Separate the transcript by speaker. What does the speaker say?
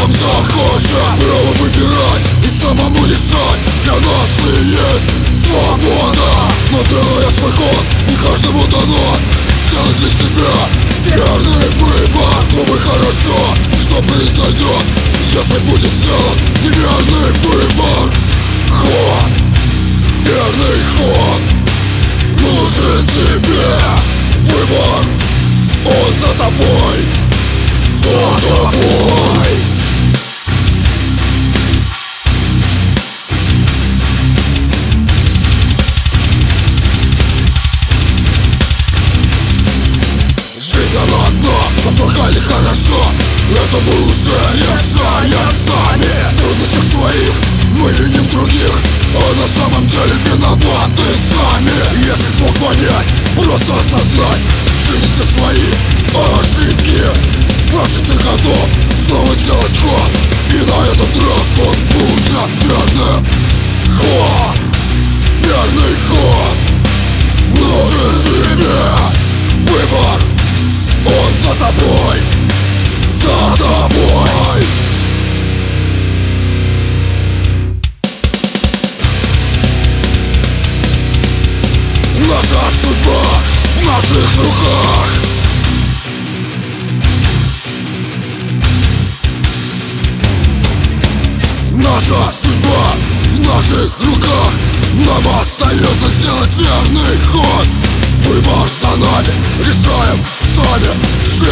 Speaker 1: сам захочет право выбирать и самому решать. Для нас и есть свобода. Но делая свой ход, не каждому дано сделать для себя верный выбор. Думай хорошо, что произойдет, если будет сделан неверный выбор. Ход, верный ход нужен тебе. Выбор, он за тобой, за тобой. Жизнь она одна, но плохо или хорошо, это мы уже решаем сами. В трудностях своих мы виним других, а на самом деле виноваты сами. Если смог понять, просто осознать в жизни все свои ошибки, значит ты готов снова сделать ход, и на этот раз он будет верным. Ход, верный ход нужен тебе. Выбор, он за тобой, за тобой. Наша судьба в наших руках. Наша судьба в наших руках. Нам остается сделать верный ход. Выбор за нами, решаем сами.